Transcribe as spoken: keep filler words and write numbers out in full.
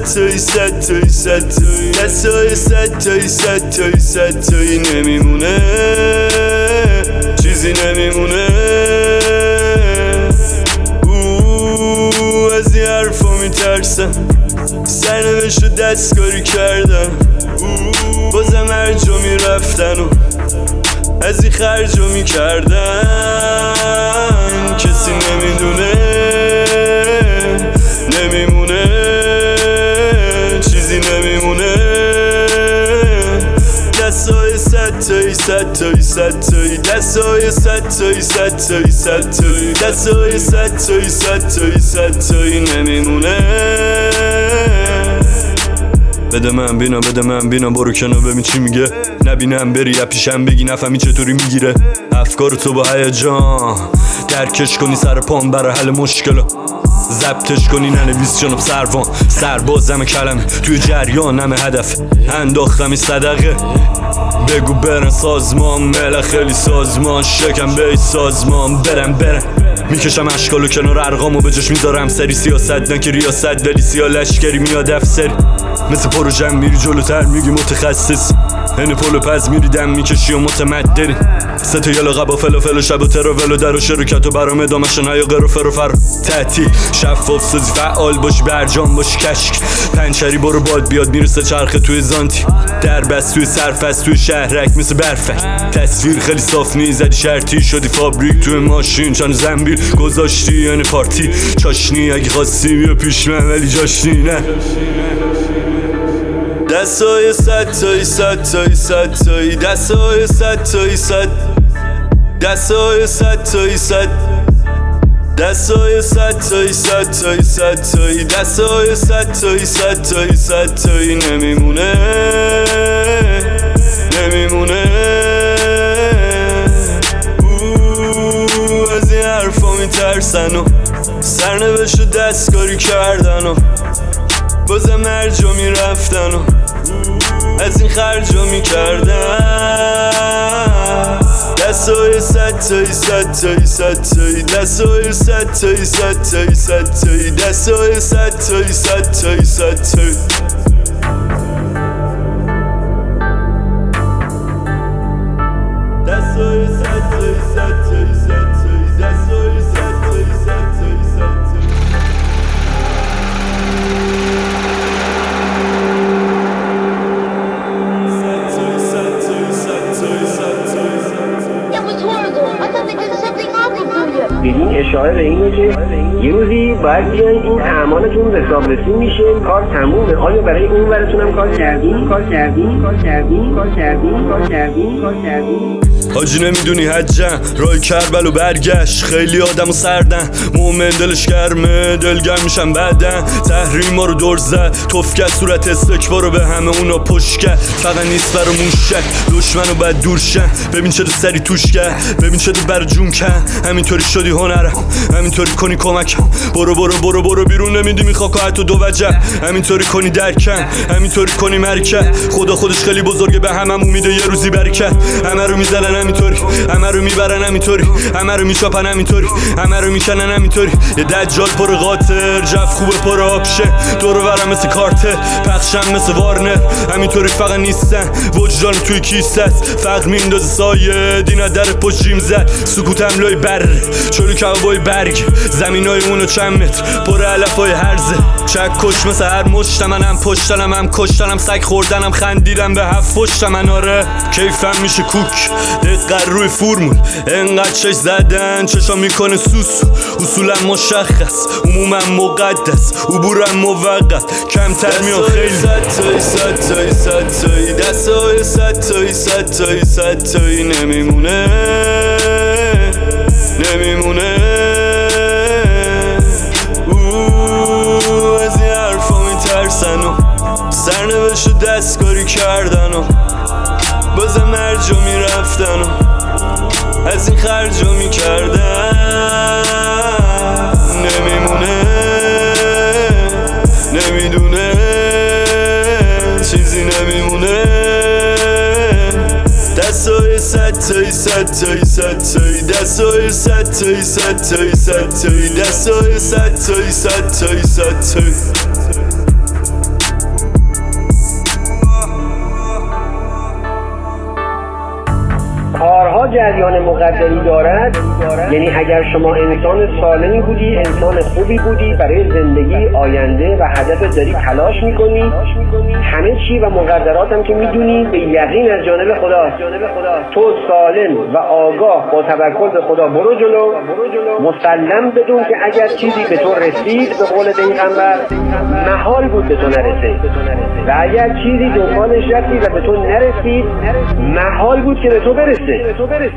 تایی صد تایی صد تایی دستای صد تایی صد تایی صد تایی نمیمونه چیزی نمیمونه اوه از این حرفا میترسم سرنوشت رو دستکاری کردم بازم هر جا میرفتن و از این خرج رو میکردن کسی نمیدونه نمیمونه چیزی نمیمونه دستای صد تایی صد تایی صد تایی دستای صد تایی صد تایی صد تایی دستای صد تایی صد تایی صد تایی نمیمونه بده من بینا بده من بینا برو کنار ببین چی میگه نبینم بری یا پیشم بگی نفهمی چطوری میگیره افکار تو با هیجان درکش کنی سر پام برای حل مشکلا ضبطش کنی ننویس جناب سروان سربازم کلمه توی جریانم هدف انداختم این صدقه بگو برن سازمان ملک خیلی سازمان شکم به این سازمان برم برم میکشم اشکال و کنار ارقام و به جاش میذارم سری سیاست نه که ریاست دلی سیا لشکری میاد افسری مثل پروژم میری جلوتر میگی متخصص هنه پلو پز میری دم میکشی و متمدنی سه تا یالا قبا فلافل و شب و تراول و در و شرکت و برام ادامشن هیا قر و فر و فر تعطیل شفاف سازی فعال باشی برجام باشی کشک پنچری برو باد بیاد میرسه چرخه توی زانتی در بست توی سرفست توی شهرک مثل برفک تصویر خیلی صاف نیزدی شرطی شدی فابریک توی ماشین چند زنبیل گذاشتی یعنی پارتی چاشنی اگه خواستی بیا پیش من ولی جاشنی نه دستای صد تایی صد تایی صد تایی دستای صد تایی صد دستای صد تایی صد دستای صد تایی صد تایی صد تایی دستای صد تایی صد تایی صد تایی نمیمونه نمیمونه اوه از این حرفا میترسن و سرنوشت رو دستکاری کردن و بازم هر جا میرفتن و از این خرجا میکردن دستای صد تایی صد تایی صد تایی دستای صد تایی صد تایی صد تایی دستای صد تایی صد تایی صد تایی دستای صد تایی صد تایی صد تایی دستای صد تایی صد تایی صد تایی بدین اشاره به اینه که یه روزی باید بیاین این اعمالتون حسابرسی میشه کار تمومه آیا برای اون ورتون هم کار کردین کار کردین کار کردین کار کردین کار کردین کار کردین حاجی نمیدونی حجم رای کربل و برگشت خیلی آدم و سردن مومن دلش گرمه دلگرم میشن بعدن تحریم ما رو دور زد توفکت صورت استکبار رو به همه اونا پشت کرد فقط نیست برا موشک دشمن رو باید دور شن ببین چه سری توش کرد ببین چه بر جون کن همینطوری شدی هنرم همینطوری کنی کمکم برو برو برو برو بیرون نمیدی میخوا حتی دو وجب همینطوری کنی درکن همینطوری کنی مرکت خدا خودش خیلی بزرگه به هممون میده یه روزی برکت همه رو میزنن همینطوری همه رو میبرن همینطوری همه رو میچاپن همینطوری همه رو میکنن همینطوری یه دجال پر قاطر جف خوبه پر آبشه دور و برم مثل کارتر پخشم مثل وارنر همینطوری فقط نیستن وجدان توی کیسه است فقر میندازه سایه دینا در پشت جیم زد سکوتم لای بر چلو کبابای برگ زمینای اونو چند متر پر علفای هرزه چک کش مثل هر مشتم منم پشتنم هم کشتنم سگ خوردنم خندیدم به هفت پشتم من آره کیفم میشه کوک دقیق روی فرمول انقدر چش زدن چشا میکنه سوس اصولا مشخص عموما مقدس عبورم موقت کمتر میان خیلی صد تایی صد تایی صد تایی دستای صد تایی صد تایی صد تایی نمیمونه نمیمونه اوه از این حرفا میترسن و سرنوشت رو دستکاری کردن و بازم هر جا میرفتن و از این خرجا میکردن نمیمونه نمیدونه چیزی نمیمونه دستای صد تایی صد تایی صد تایی دستای صد تایی صد تایی صد تایی دستای صد تایی صد تایی صد تایی کارها جریان مقدری دارد، یعنی اگر شما انسان سالمی بودی، انسان خوبی بودی، برای زندگی آینده و هدف داری تلاش میکنی، همه چی و مقدرات هم که میدونی به یقین از جانب خدا. تو سالم و آگاه با توکل به خدا برو جلو، مسلم بدون که اگر چیزی به تو رسید، به قول پیغمبر، محال بود به تو نرسه، و اگر چیزی دنبالش رفتی و به تو نرسید، محال بود که به تو برسه.